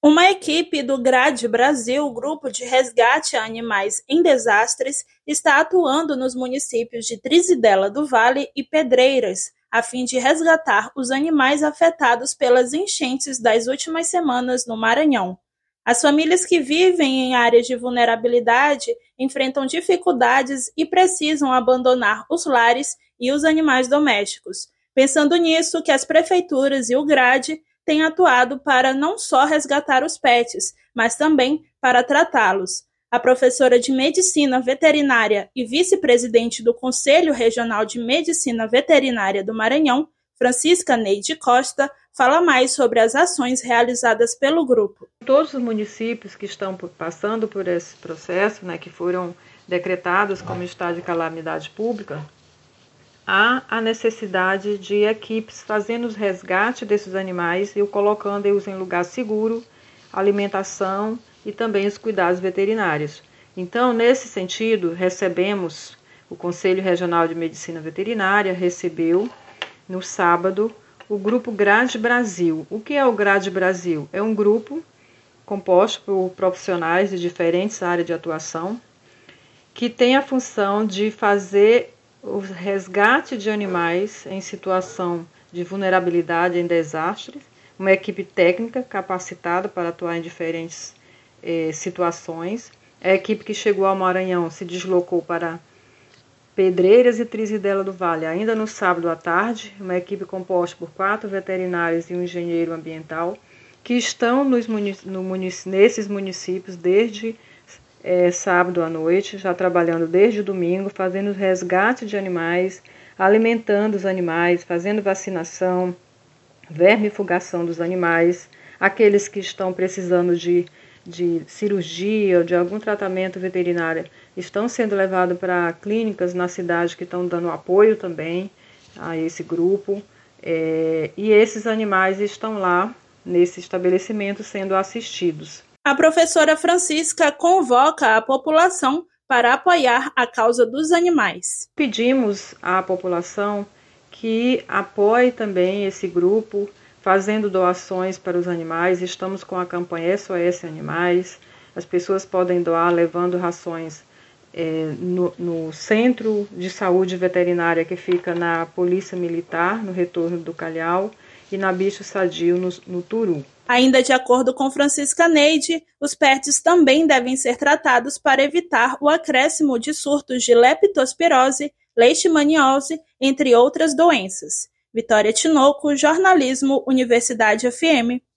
Uma equipe do GRADE Brasil, Grupo de Resgate a Animais em Desastres, está atuando nos municípios de Trizidela do Vale e Pedreiras, a fim de resgatar os animais afetados pelas enchentes das últimas semanas no Maranhão. As famílias que vivem em áreas de vulnerabilidade enfrentam dificuldades e precisam abandonar os lares e os animais domésticos. Pensando nisso, que as prefeituras e o GRADE têm atuado para não só resgatar os pets, mas também para tratá-los. A professora de Medicina Veterinária e vice-presidente do Conselho Regional de Medicina Veterinária do Maranhão, Francisca Neide Costa, fala mais sobre as ações realizadas pelo grupo. Todos os municípios que estão passando por esse processo, que foram decretados como estado de calamidade pública, há a necessidade de equipes fazendo os resgates desses animais e colocando-os em lugar seguro, alimentação e também os cuidados veterinários. Então, nesse sentido, recebemos, o Conselho Regional de Medicina Veterinária recebeu, no sábado, o Grupo GRADE Brasil. O que é o GRADE Brasil? É um grupo composto por profissionais de diferentes áreas de atuação que tem a função de fazer o resgate de animais em situação de vulnerabilidade em desastres, uma equipe técnica capacitada para atuar em diferentes situações. A equipe que chegou ao Maranhão se deslocou para Pedreiras e Trizidela do Vale, ainda no sábado à tarde, uma equipe composta por 4 veterinários e um engenheiro ambiental, que estão nesses municípios desde sábado à noite, já trabalhando desde domingo, fazendo resgate de animais, alimentando os animais, fazendo vacinação, vermifugação dos animais, aqueles que estão precisando de cirurgia ou de algum tratamento veterinário estão sendo levados para clínicas na cidade que estão dando apoio também a esse grupo, e esses animais estão lá nesse estabelecimento sendo assistidos. A professora Francisca convoca a população para apoiar a causa dos animais. Pedimos à população que apoie também esse grupo, fazendo doações para os animais. Estamos com a campanha SOS Animais. As pessoas podem doar levando rações no Centro de Saúde Veterinária, que fica na Polícia Militar, no Retorno do Calhau, e na Bicho Sadio, no Turu. Ainda de acordo com Francisca Neide, os pets também devem ser tratados para evitar o acréscimo de surtos de leptospirose, leishmaniose, entre outras doenças. Vitória Tinoco, Jornalismo, Universidade FM.